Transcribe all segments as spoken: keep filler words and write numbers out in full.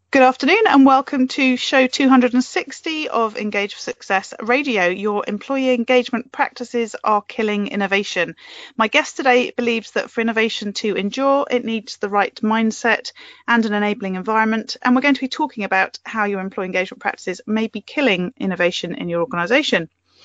Good afternoon and welcome to show two hundred sixty of Engage for Success Radio. Your employee engagement practices are killing innovation. My guest today believes that for innovation to endure, it needs the right mindset and an enabling environment. And we're going to be talking about how your employee engagement practices may be killing innovation in your organisation.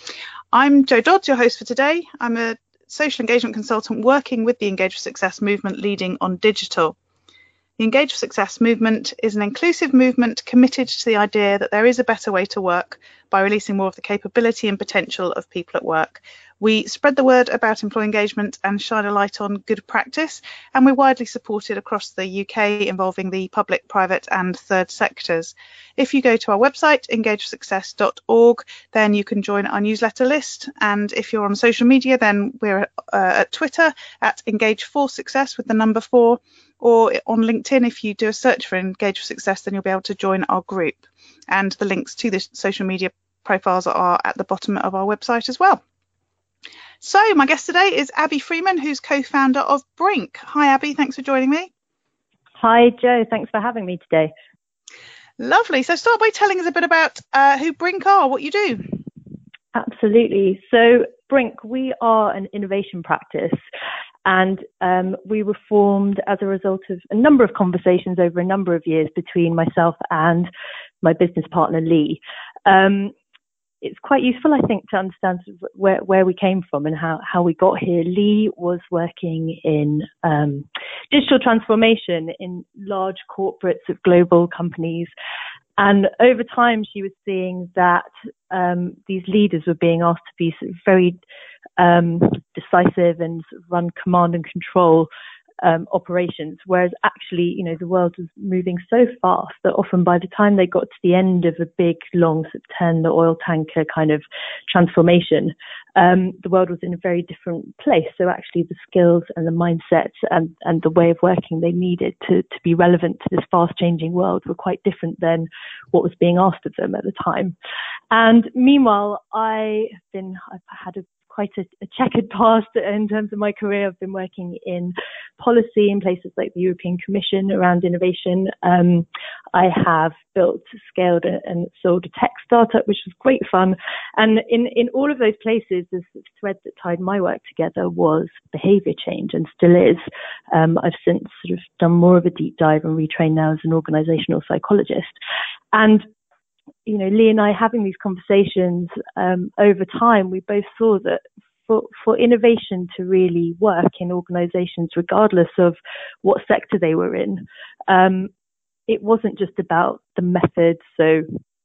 I'm Jo Dodds, your host for today. I'm a social engagement consultant working with the Engage for Success movement, leading on digital. The Engage for Success movement is an inclusive movement committed to the idea that there is a better way to work by releasing more of the capability and potential of people at work. We spread the word about employee engagement and shine a light on good practice, and we're widely supported across the U K, involving the public, private and third sectors. If you go to our website, engage for success dot org, then you can join our newsletter list. And if you're on social media, then we're uh, at Twitter at engage for success with the number four, or on LinkedIn. If you do a search for Engage for Success, then you'll be able to join our group. And the links to the social media profiles are at the bottom of our website as well. So my guest today is Abby Freeman, who's co-founder of Brink. Hi, Abby. Thanks for joining me. Hi, Jo. Thanks for having me today. Lovely. So start by telling us a bit about uh, who Brink are, what you do. Absolutely. So Brink, we are an innovation practice, and um, we were formed as a result of a number of conversations over a number of years between myself and my business partner, Lee. Um, it's quite useful, I think, to understand where, where we came from and how, how we got here. Lee was working in um, digital transformation in large corporates of global companies. And over time, she was seeing that um, these leaders were being asked to be sort of very um, decisive and sort of run command and control um, operations, whereas actually, you know, the world was moving so fast that often by the time they got to the end of a big, long, sort of turn the oil tanker kind of transformation, um, the world was in a very different place. So actually, the skills and the mindsets and, and the way of working they needed to, to be relevant to this fast-changing world were quite different than what was being asked of them at the time. And meanwhile, I have been, I've had a quite a, a checkered past in terms of my career. I've been working in policy in places like the European Commission around innovation. Um, I have built, scaled and sold a tech startup, which was great fun. And in, in all of those places, the thread that tied my work together was behavior change, and still is. Um, I've since sort of done more of a deep dive and retrained now as an organizational psychologist. And you know, Lee and I having these conversations um, over time, we both saw that for, for innovation to really work in organizations, regardless of what sector they were in, um, it wasn't just about the methods. So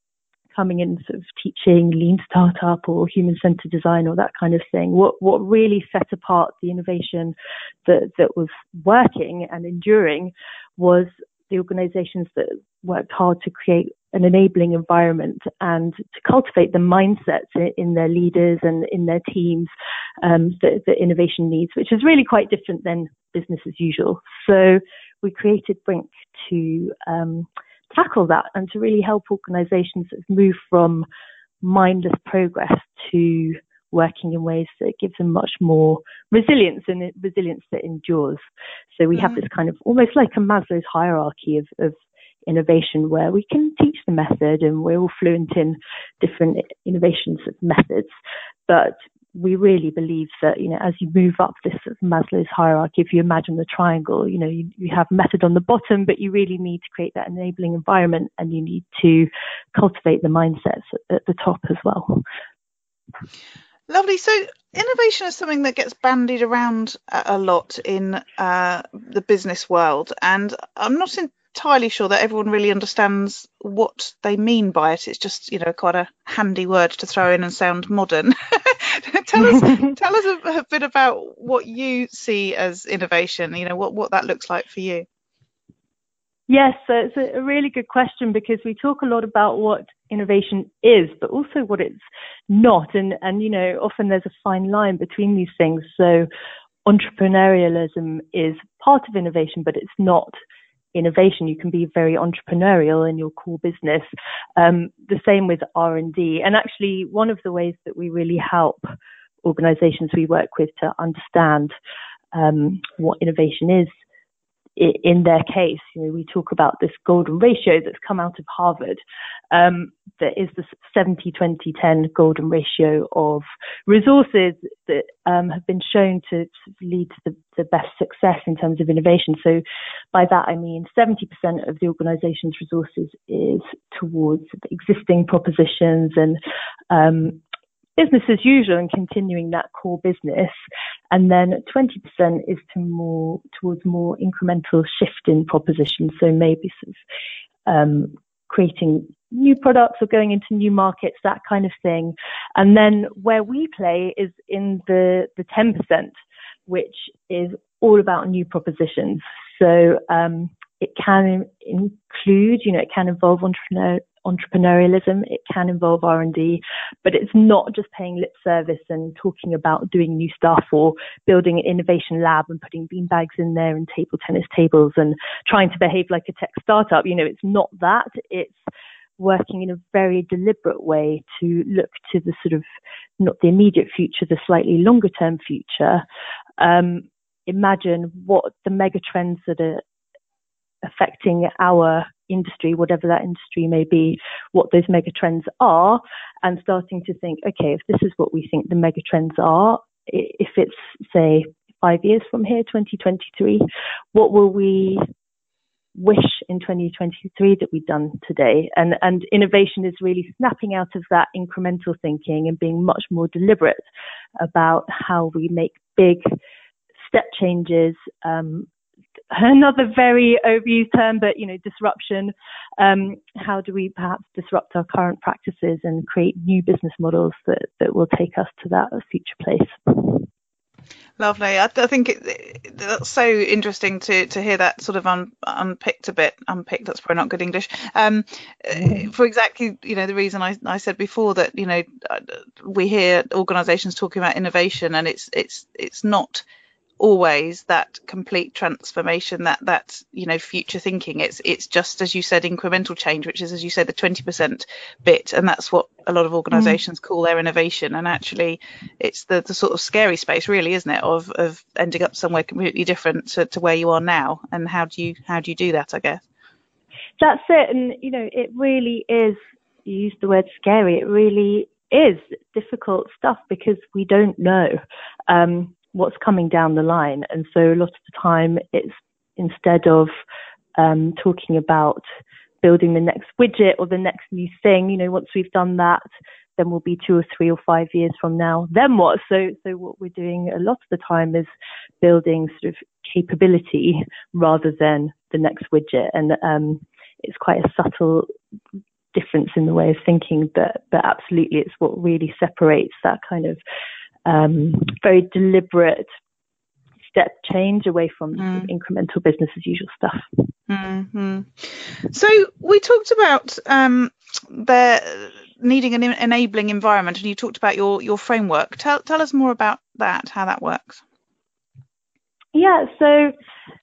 coming in sort of teaching lean startup or human-centered design or that kind of thing. What what really set apart the innovation that, that was working and enduring was the organizations that worked hard to create an enabling environment and to cultivate the mindsets in their leaders and in their teams um, that, that innovation needs, which is really quite different than business as usual. So we created Brink to um, tackle that and to really help organizations move from mindless progress to working in ways that give them much more resilience and resilience that endures. So we mm-hmm. have this kind of almost like a Maslow's hierarchy of, of innovation where we can teach the method and we're all fluent in different innovations of methods. But we really believe that, you know, as you move up this sort of Maslow's hierarchy, if you imagine the triangle, you know, you, you have method on the bottom, but you really need to create that enabling environment and you need to cultivate the mindsets at, at the top as well. Lovely. So innovation is something that gets bandied around a lot in uh, the business world, and I'm not entirely sure that everyone really understands what they mean by it. It's just, you know, quite a handy word to throw in and sound modern. tell us, tell us a, a bit about what you see as innovation. You know, what what that looks like for you. Yes, so it's a really good question because we talk a lot about what innovation is, but also what it's not. And, and, you know, often there's a fine line between these things. So entrepreneurialism is part of innovation, but it's not innovation. You can be very entrepreneurial in your core business. Um, the same with R and D. And actually, one of the ways that we really help organizations we work with to understand um, what innovation is in their case, you know, we talk about this golden ratio that's come out of Harvard. Um, that is the seventy twenty ten golden ratio of resources that um, have been shown to, to lead to the, the best success in terms of innovation. So by that, I mean seventy percent of the organization's resources is towards existing propositions and um, business as usual and continuing that core business, and then twenty percent is to more towards more incremental shift in propositions. So maybe sort of um, creating new products or going into new markets, that kind of thing. And then where we play is in the the ten percent, which is all about new propositions. So um, it can include, you know, it can involve entrepreneur. entrepreneurialism, it can involve R and D, but it's not just paying lip service and talking about doing new stuff or building an innovation lab and putting beanbags in there and table tennis tables and trying to behave like a tech startup. You know, it's not that. It's working in a very deliberate way to look to the sort of, not the immediate future, the slightly longer term future. Um, imagine what the mega trends that are affecting our industry, whatever that industry may be, what those mega trends are, and starting to think, okay, if this is what we think the mega trends are, if it's, say, five years from here, twenty twenty-three, what will we wish in twenty twenty-three that we'd done today? And, and innovation is really snapping out of that incremental thinking and being much more deliberate about how we make big step changes. Um, Another very overused term, but, you know, disruption. Um, how do we perhaps disrupt our current practices and create new business models that, that will take us to that future place? Lovely. I, I think it, it, that's so interesting to, to hear that sort of un, unpicked a bit. Unpicked, that's probably not good English. Um, mm-hmm. For exactly, you know, the reason I, I said before that, you know, we hear organisations talking about innovation, and it's it's it's not always that complete transformation, that that you know future thinking. It's it's just, as you said, incremental change, which is, as you said, the twenty percent bit, and that's what a lot of organisations mm. call their innovation. And actually, it's the the sort of scary space, really, isn't it, of of ending up somewhere completely different to, to where you are now. And how do you how do you do that? I guess that's it. And you know, it really is. You used the word scary. It really is difficult stuff because we don't know Um, what's coming down the line. And so a lot of the time it's, instead of um, talking about building the next widget or the next new thing, you know, once we've done that, then we'll be two or three or five years from now, then what? So, so what we're doing a lot of the time is building sort of capability rather than the next widget. And um, it's quite a subtle difference in the way of thinking, but, but absolutely it's what really separates that kind of Um, very deliberate step change away from mm. incremental business as usual stuff. Mm-hmm. So we talked about um, the needing an enabling environment, and you talked about your your framework. Tell tell us more about that, how that works. Yeah, so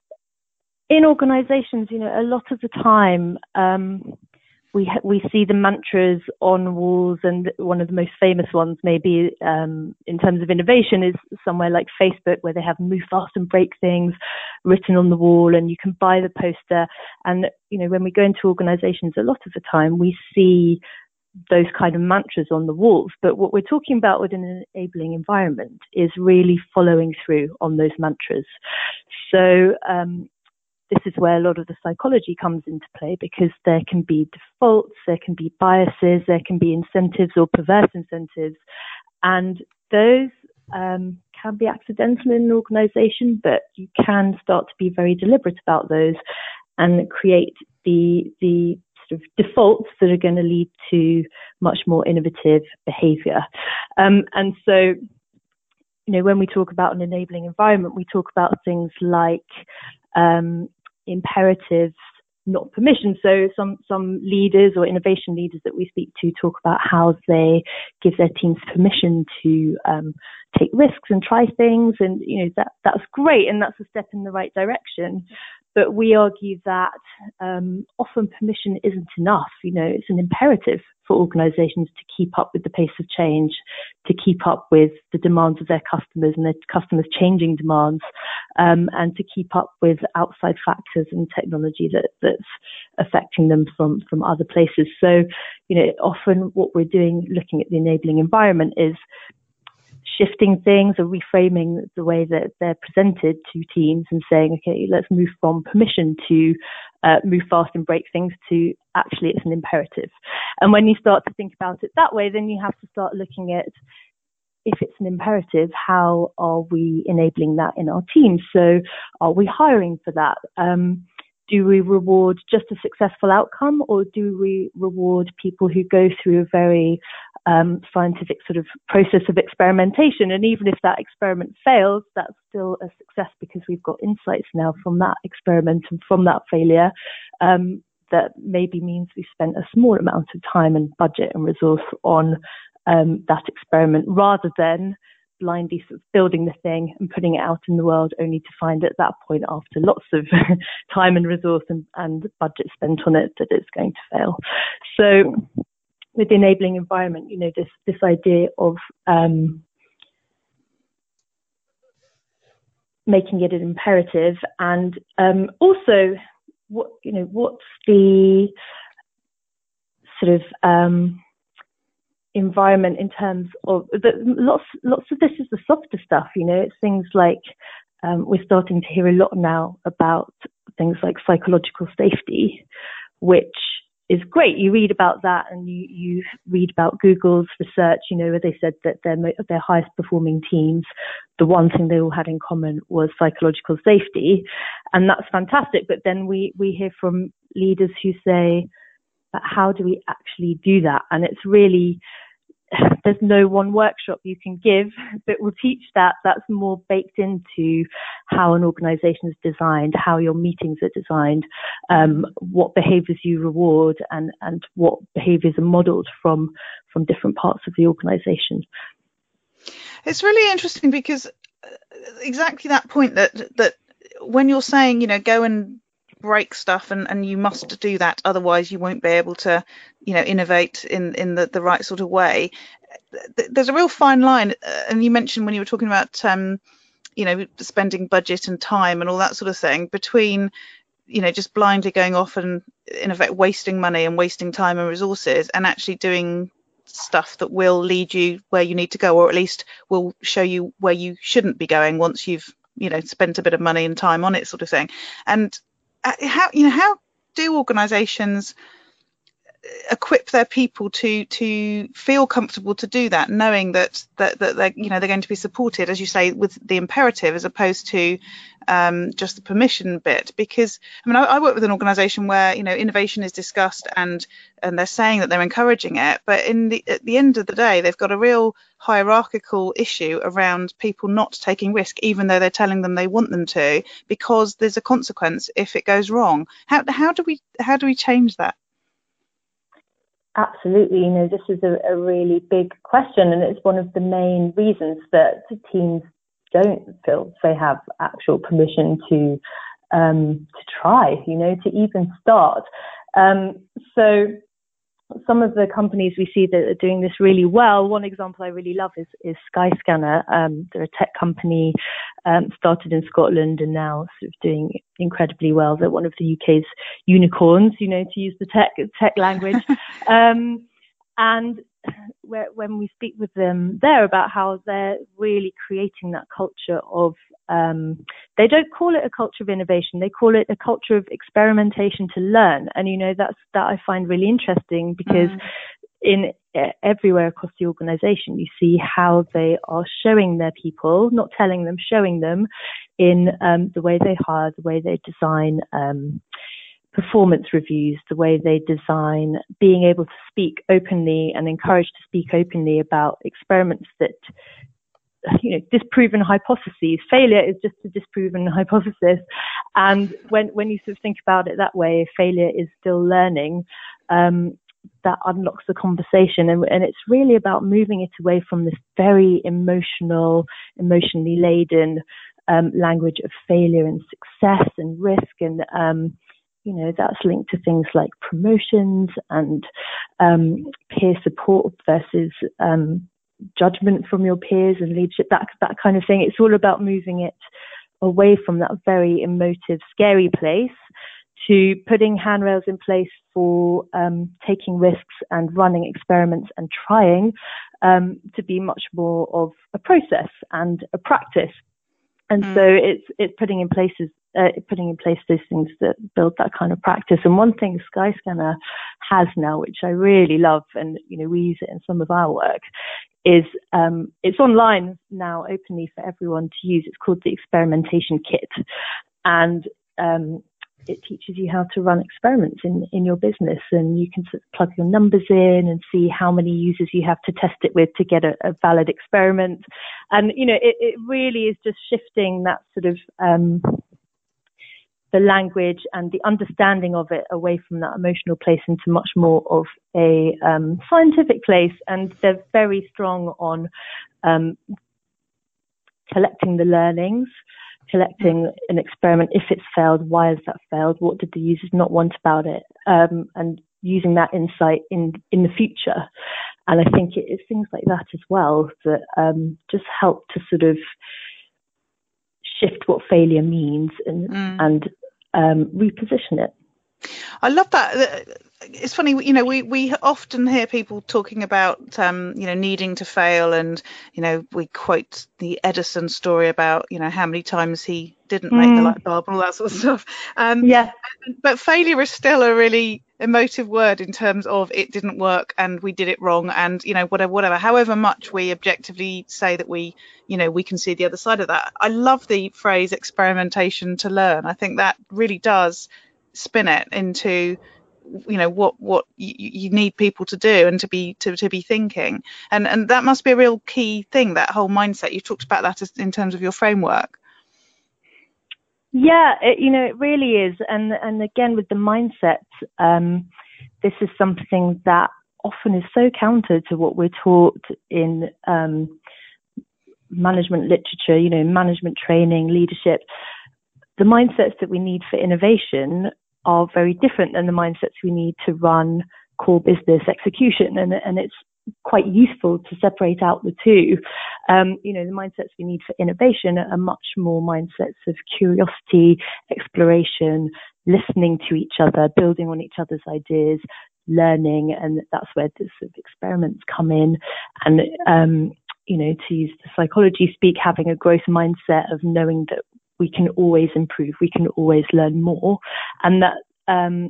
in organisations, you know, a lot of the time um, we ha- we see the mantras on walls, and one of the most famous ones, maybe um, in terms of innovation, is somewhere like Facebook, where they have "Move fast and break things" written on the wall, and you can buy the poster. And you know, when we go into organisations, a lot of the time we see those kind of mantras on the walls. But what we're talking about with an enabling environment is really following through on those mantras. So um, this is where a lot of the psychology comes into play, because there can be defaults, there can be biases, there can be incentives or perverse incentives, and those um, can be accidental in an organisation, but you can start to be very deliberate about those and create the the sort of defaults that are going to lead to much more innovative behaviour. Um, and so, you know, when we talk about an enabling environment, we talk about things like um, imperatives, not permission. So some some leaders or innovation leaders that we speak to talk about how they give their teams permission to um, take risks and try things, and you know that that's great, and that's a step in the right direction. But we argue that um, often permission isn't enough. You know, it's an imperative for organizations to keep up with the pace of change, to keep up with the demands of their customers and their customers' changing demands, um, and to keep up with outside factors and technology that, that's affecting them from, from other places. So, you know, often what we're doing, looking at the enabling environment, is shifting things or reframing the way that they're presented to teams and saying, okay, let's move from permission to uh, move fast and break things to actually it's an imperative. And when you start to think about it that way, then you have to start looking at, if it's an imperative, how are we enabling that in our teams? So are we hiring for that? Um, do we reward just a successful outcome, or do we reward people who go through a very um, scientific sort of process of experimentation? And even if that experiment fails, that's still a success because we've got insights now from that experiment and from that failure um, that maybe means we spent a small amount of time and budget and resource on um, that experiment, rather than blindly sort of building the thing and putting it out in the world, only to find at that point, after lots of time and resource and, and budget spent on it, that it's going to fail. So with the enabling environment, you know, this this idea of um, making it an imperative, and um, also what you know what's the sort of um, environment in terms of the, lots lots of this is the softer stuff. You know, it's things like um, we're starting to hear a lot now about things like psychological safety, which is great. You read about that, and you, you read about Google's research, you know, where they said that their their highest performing teams, the one thing they all had in common was psychological safety, and that's fantastic. But then we we hear from leaders who say, but how do we actually do that? And it's really, there's no one workshop you can give that will teach that. That's more baked into how an organization is designed, how your meetings are designed, um, what behaviors you reward, and, and what behaviors are modeled from, from different parts of the organization. It's really interesting because exactly that point that, that when you're saying, you know, go and break stuff and, and you must do that, otherwise you won't be able to, you know, innovate in, in the, the right sort of way. There's a real fine line. And you mentioned when you were talking about, um, you know, spending budget and time and all that sort of thing, between, you know, just blindly going off and in effect wasting money and wasting time and resources, and actually doing stuff that will lead you where you need to go, or at least will show you where you shouldn't be going once you've, you know, spent a bit of money and time on it, sort of thing. And how, you know, how do organizations equip their people to to feel comfortable to do that, knowing that that that they're, you know, they're going to be supported, as you say, with the imperative as opposed to um, just the permission bit? Because I mean, I, I work with an organisation where, you know, innovation is discussed and and they're saying that they're encouraging it, but in the at the end of the day, they've got a real hierarchical issue around people not taking risk, even though they're telling them they want them to, because there's a consequence if it goes wrong. How how do we how do we change that? Absolutely. You know, this is a, a really big question, and it's one of the main reasons that teams don't feel they have actual permission to um, to try, you know, to even start. Um, so some of the companies we see that are doing this really well, one example I really love is, is Skyscanner. Um, they're a tech company, um, started in Scotland and now sort of doing incredibly well. They're one of the U K's unicorns, you know, to use the tech tech language. um, and where, when we speak with them there about how they're really creating that culture of, um, they don't call it a culture of innovation, they call it a culture of experimentation to learn. And, you know, that's, that I find really interesting, because mm. in uh, everywhere across the organization, you see how they are showing their people, not telling them, showing them in um, the way they hire, the way they design um, performance reviews, the way they design being able to speak openly and encouraged to speak openly about experiments that, you know, disproven hypotheses. Failure is just a disproven hypothesis. And when, when you sort of think about it that way, failure is still learning, um, that unlocks the conversation. And, and it's really about moving it away from this very emotional, emotionally laden, um, language of failure and success and risk, and um, you know, that's linked to things like promotions and um, peer support versus um, judgment from your peers and leadership, that that kind of thing. It's all about moving it away from that very emotive, scary place to putting handrails in place for um, taking risks and running experiments and trying um, to be much more of a process and a practice. And mm. so it's it's putting in places uh, putting in place those things that build that kind of practice. And one thing Skyscanner has now, which I really love, and you know we use it in some of our work, is um, it's online now openly for everyone to use. It's called the Experimentation Kit, and um, it teaches you how to run experiments in, in your business, and you can sort of plug your numbers in and see how many users you have to test it with to get a, a valid experiment. And, you know, it, it really is just shifting that sort of um, the language and the understanding of it away from that emotional place into much more of a um, scientific place. And they're very strong on um, collecting the learnings, collecting an experiment. If it's failed, why has that failed? What did the users not want about it? Um, and using that insight in, in the future. And I think it is things like that as well that um, just help to sort of shift what failure means and, mm. and um, reposition it. I love that. It's funny, you know, we, we often hear people talking about, um, you know, needing to fail, and, you know, we quote the Edison story about, you know, how many times he didn't make mm. the light bulb and all that sort of stuff. Um, yeah. But failure is still a really emotive word in terms of it didn't work and we did it wrong, and, you know, whatever, whatever, however much we objectively say that we, you know, we can see the other side of that. I love the phrase experimentation to learn. I think that really does spin it into, you know, what what you, you need people to do and to be to, to be thinking, and and that must be a real key thing, that whole mindset. You talked about that as, in terms of your framework. Yeah, it, you know, it really is. And and again, with the mindset, um, this is something that often is so counter to what we're taught in um, management literature, you know, management training, leadership. The mindsets that we need for innovation are very different than the mindsets we need to run core business execution. And, and it's quite useful to separate out the two. Um, you know, the mindsets we need for innovation are much more mindsets of curiosity, exploration, listening to each other, building on each other's ideas, learning. And that's where the sort of experiments come in. And, um, you know, to use the psychology speak, having a growth mindset of knowing that we can always improve, we can always learn more, and that um,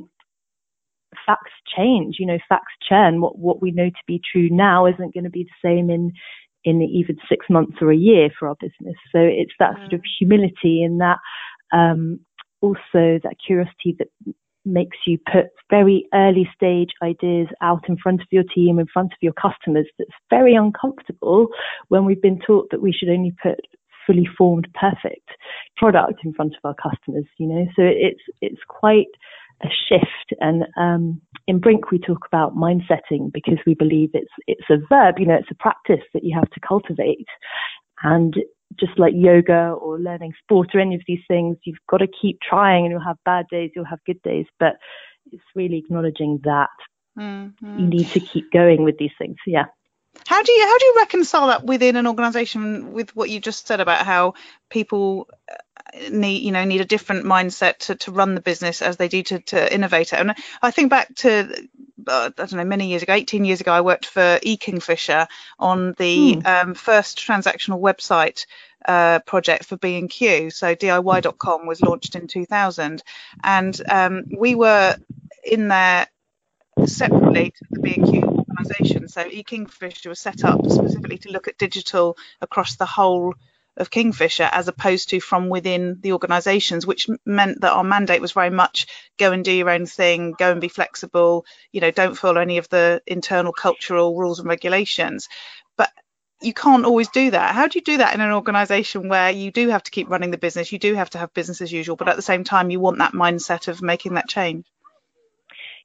facts change, you know, facts churn. What what we know to be true now isn't going to be the same in in even six months or a year for our business. So it's that sort of humility and that um, also that curiosity that makes you put very early stage ideas out in front of your team, in front of your customers. That's very uncomfortable when we've been taught that we should only put fully formed, perfect product in front of our customers, you know. So it's it's quite a shift. And um, in Brink we talk about mindsetting because we believe it's it's a verb, you know, it's a practice that you have to cultivate. And just like yoga or learning sport or any of these things, you've got to keep trying, and you'll have bad days, you'll have good days, but it's really acknowledging that mm-hmm. you need to keep going with these things. Yeah. How do you how do you reconcile that within an organisation with what you just said about how people need you know need a different mindset to, to run the business as they do to, to innovate it? And I think back to uh, I don't know many years ago, eighteen years ago, I worked for eKingfisher on the hmm. um, first transactional website uh, project for B and Q. So D I Y dot com was launched in two thousand, and um, we were in there separately to the B and Q organisation. So eKingfisher was set up specifically to look at digital across the whole of Kingfisher, as opposed to from within the organisations, which meant that our mandate was very much go and do your own thing, go and be flexible, you know, don't follow any of the internal cultural rules and regulations. But you can't always do that. How do you do that in an organisation where you do have to keep running the business, you do have to have business as usual, but at the same time you want that mindset of making that change?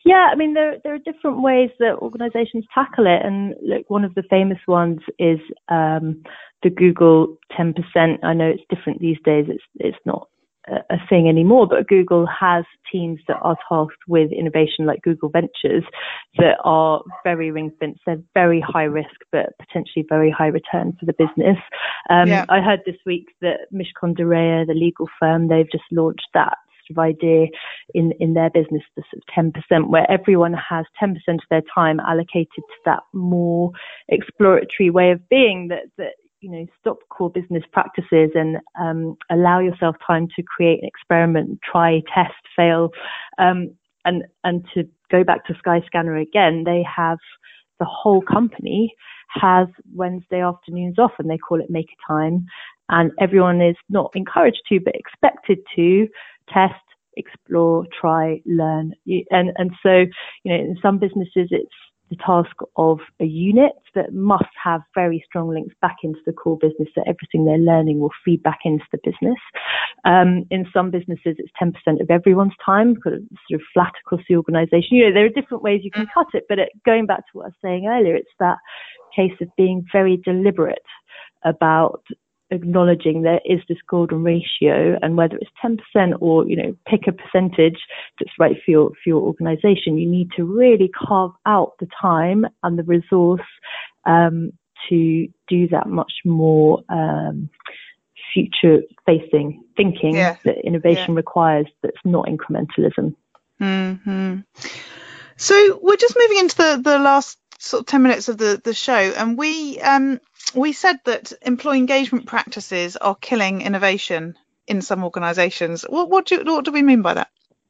Yeah, I mean, there there are different ways that organizations tackle it. And look, one of the famous ones is um, the Google ten percent. I know it's different these days. It's it's not a, a thing anymore, but Google has teams that are tasked with innovation like Google Ventures that are very ring-fenced. They're very high risk, but potentially very high return for the business. Um, yeah. I heard this week that Mishcon de Reya, the legal firm, they've just launched that of idea in, in their business, the sort of ten percent, where everyone has ten percent of their time allocated to that more exploratory way of being that, that you know, stop core business practices and um, allow yourself time to create an experiment, try, test, fail. Um, and, and to go back to Skyscanner again, they have the whole company has Wednesday afternoons off and they call it Maker Time. And everyone is not encouraged to, but expected to test, explore, try, learn. And, and so, you know, in some businesses, it's the task of a unit that must have very strong links back into the core business, so everything they're learning will feed back into the business. Um, in some businesses, it's ten percent of everyone's time, sort of flat across the organization. You know, there are different ways you can cut it, but it, going back to what I was saying earlier, it's that case of being very deliberate about acknowledging there is this golden ratio, and whether it's ten percent or, you know, pick a percentage that's right for your, for your organization, you need to really carve out the time and the resource um, to do that much more um, future facing thinking yeah. that innovation yeah. requires, that's not incrementalism. Mm-hmm. So we're just moving into the, the last sort of ten minutes of the, the show, and we um we said that employee engagement practices are killing innovation in some organizations. What what do what do we mean by that?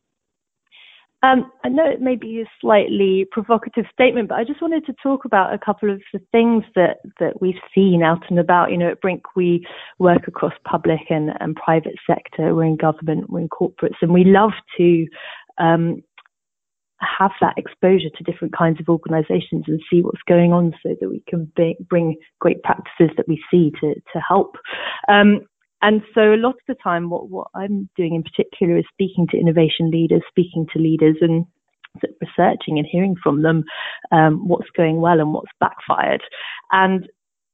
Um, I know it may be a slightly provocative statement, but I just wanted to talk about a couple of the things that, that we've seen out and about. You know, at Brink, we work across public and, and private sector. We're in government, we're in corporates, and we love to um, have that exposure to different kinds of organizations and see what's going on so that we can be, bring great practices that we see to, to help. Um, and so a lot of the time, what, what I'm doing in particular is speaking to innovation leaders, speaking to leaders and researching and hearing from them um, what's going well and what's backfired. And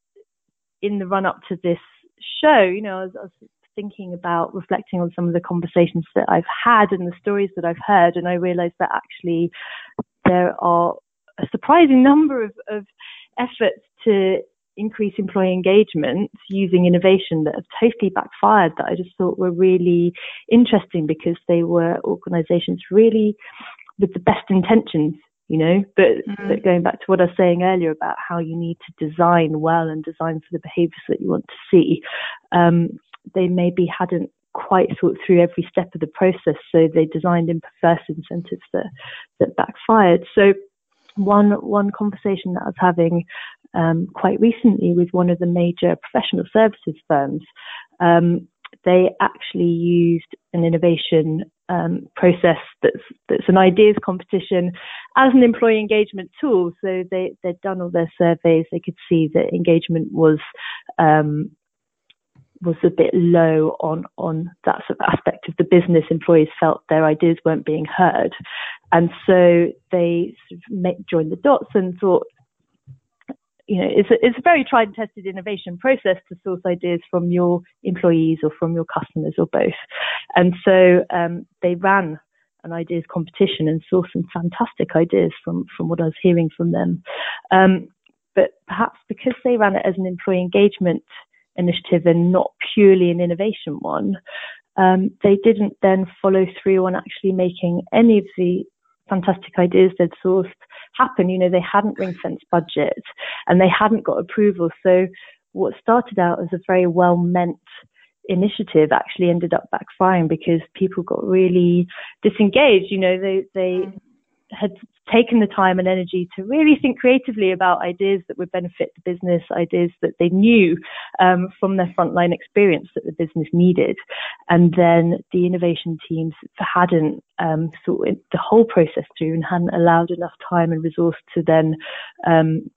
in the run up to this show, you know, I was, I was thinking about reflecting on some of the conversations that I've had and the stories that I've heard, and I realized that actually there are a surprising number of, of efforts to increase employee engagement using innovation that have totally backfired, that I just thought were really interesting because they were organizations really with the best intentions, you know, but, mm-hmm. but going back to what I was saying earlier about how you need to design well and design for the behaviors that you want to see, um, they maybe hadn't quite thought through every step of the process, so they designed in perverse incentives that, that backfired. So one one conversation that I was having um, quite recently with one of the major professional services firms, um, they actually used an innovation um, process that's that's an ideas competition as an employee engagement tool. So they, they'd done all their surveys, they could see that engagement was um, was a bit low on, on that sort of aspect of the business. Employees felt their ideas weren't being heard. And so they sort of make, joined the dots and thought, you know, it's a, it's a very tried and tested innovation process to source ideas from your employees or from your customers or both. And so um, they ran an ideas competition and saw some fantastic ideas from, from what I was hearing from them. Um, but perhaps because they ran it as an employee engagement initiative and not purely an innovation one, um, they didn't then follow through on actually making any of the fantastic ideas they'd sourced happen. You know, they hadn't ring-fenced budget and they hadn't got approval. So what started out as a very well-meant initiative actually ended up backfiring because people got really disengaged. You know, they, they had taken the time and energy to really think creatively about ideas that would benefit the business, ideas that they knew um, from their frontline experience that the business needed. And then the innovation teams hadn't um, thought the whole process through and hadn't allowed enough time and resource to then um,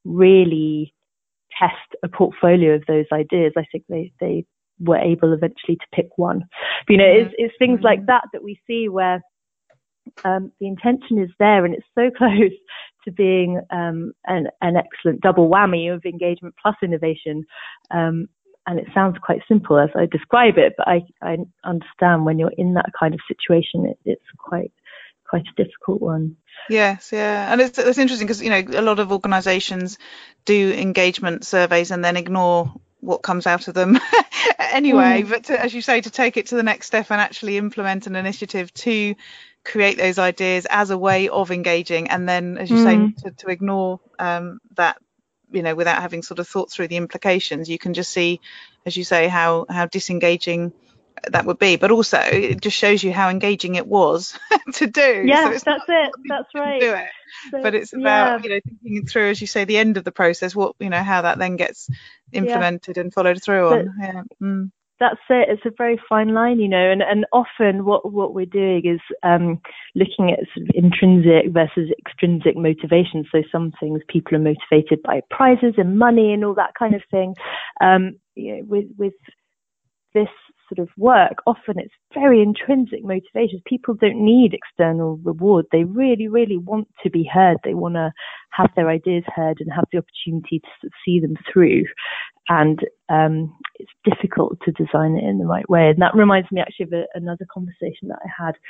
really test a portfolio of those ideas. I think they, they were able eventually to pick one. But, you know, it's, it's things like that that we see where um, the intention is there, and it's so close to being um, an, an excellent double whammy of engagement plus innovation. Um, and it sounds quite simple as I describe it, but I, I understand when you're in that kind of situation, it, it's quite quite a difficult one. Yes, yeah, and it's it's interesting because, you know, a lot of organisations do engagement surveys and then ignore what comes out of them anyway. Mm. But to, as you say, to take it to the next step and actually implement an initiative to create those ideas as a way of engaging, and then, as you mm. say, to, to ignore um, that, you know, without having sort of thought through the implications, you can just see, as you say, how how disengaging that would be. But also, it just shows you how engaging it was to do. Yeah, so it's that's it. That's right. Do it. So, but it's about yeah. you know, thinking through, as you say, the end of the process. What, you know, how that then gets implemented yeah. and followed through on. But, yeah. Mm. That's it. It's a very fine line, you know, and, and often what, what we're doing is um, looking at sort of intrinsic versus extrinsic motivation. So some things people are motivated by prizes and money and all that kind of thing. Um, you know, with with this sort of work, often it's very intrinsic motivations. People don't need external reward. They really, really want to be heard. They want to have their ideas heard and have the opportunity to see them through. And um, it's difficult to design it in the right way. And that reminds me actually of a, another conversation that I had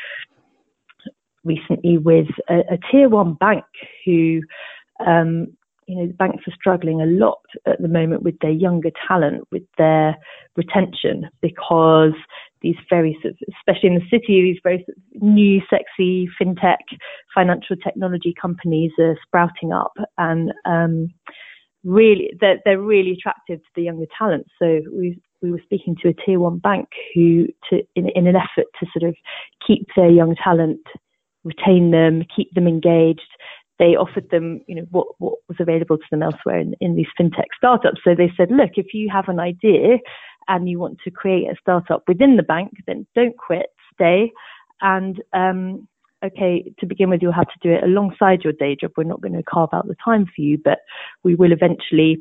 recently with a, a tier one bank who, um, you know, the banks are struggling a lot at the moment with their younger talent, with their retention, because these very, sort of, especially in the city, these very sort of new, sexy fintech financial technology companies are sprouting up, and um, really, they're, they're really attractive to the younger talent. So we we were speaking to a tier one bank who, to in, in an effort to sort of keep their young talent, retain them, keep them engaged, they offered them, you know, what, what was available to them elsewhere in, in these fintech startups. So they said, look, if you have an idea and you want to create a startup within the bank, then don't quit, stay. And, um, okay, to begin with, you'll have to do it alongside your day job. We're not going to carve out the time for you, but we will eventually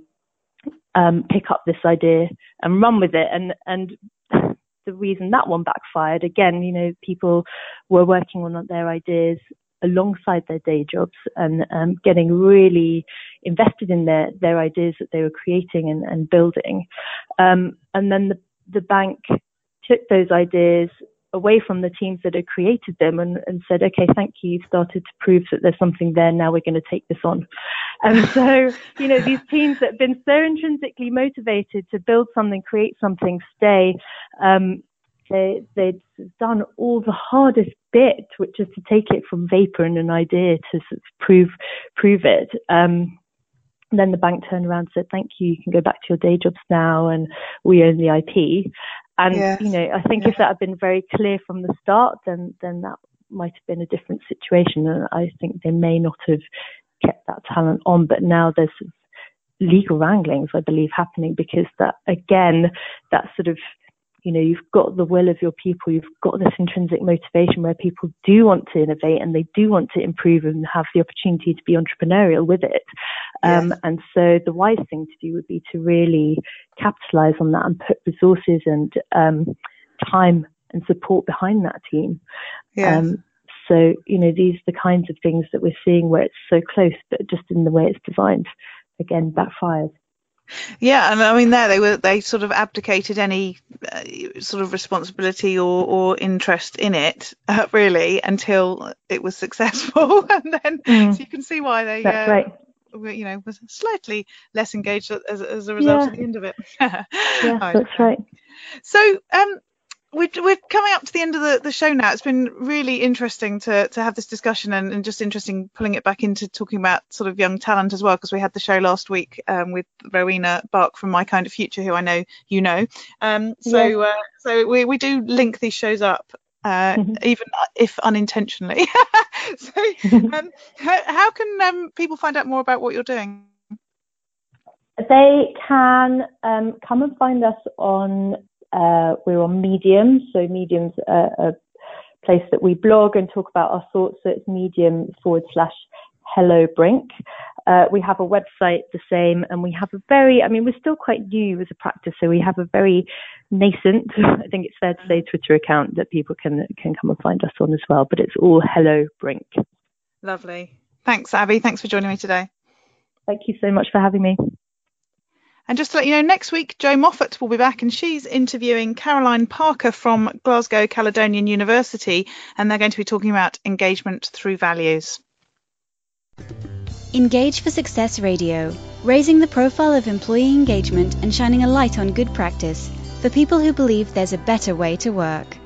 um, pick up this idea and run with it. And, and the reason that one backfired, again, you know, people were working on their ideas alongside their day jobs and um, getting really invested in their, their ideas that they were creating and, and building. Um, and then the, the bank took those ideas away from the teams that had created them and, and said, okay, thank you, you've started to prove that there's something there, now we're going to take this on. And so, you know, these teams that have been so intrinsically motivated to build something, create something, stay, um, They, they'd done all the hardest bit, which is to take it from vapor and an idea to sort of prove prove it. Um, and then the bank turned around and said, thank you, you can go back to your day jobs now, and we own the I P. And, yes. you know, I think yeah. if that had been very clear from the start, then, then that might have been a different situation. And I think they may not have kept that talent on. But now there's sort of legal wranglings, I believe, happening because that, again, that sort of, you know, you've got the will of your people, you've got this intrinsic motivation where people do want to innovate and they do want to improve and have the opportunity to be entrepreneurial with it. Um, yes. And so the wise thing to do would be to really capitalize on that and put resources and um, time and support behind that team. Yes. Um, so, you know, these are the kinds of things that we're seeing where it's so close, but just in the way it's designed, again, backfires. Yeah, and I mean, there they were. They sort of abdicated any uh, sort of responsibility or, or interest in it, uh, really, until it was successful, and then mm. so you can see why they, that's uh, right. were, you know, was slightly less engaged as, as a result yeah. at the end of it. yeah, that's right. So, um. We're, we're coming up to the end of the, the show now. It's been really interesting to, to have this discussion and, and just interesting pulling it back into talking about sort of young talent as well, because we had the show last week um, with Rowena Bark from My Kind of Future, who I know you know. Um, so yeah. uh, so we, we do link these shows up, uh, mm-hmm. even if unintentionally. so um, how, how can um, people find out more about what you're doing? They can um, come and find us on Uh, we're on Medium, so Medium's a, a place that we blog and talk about our thoughts. So it's Medium forward slash Hello Brink. Uh, we have a website, the same, and we have a very, I mean, we're still quite new as a practice, so we have a very nascent, I think it's fair to say, Twitter account that people can can come and find us on as well. But it's all Hello Brink. Lovely. Thanks, Abby. Thanks for joining me today. Thank you so much for having me. And just to let you know, next week, Jo Moffat will be back and she's interviewing Caroline Parker from Glasgow Caledonian University, and they're going to be talking about engagement through values. Engage for Success Radio, raising the profile of employee engagement and shining a light on good practice for people who believe there's a better way to work.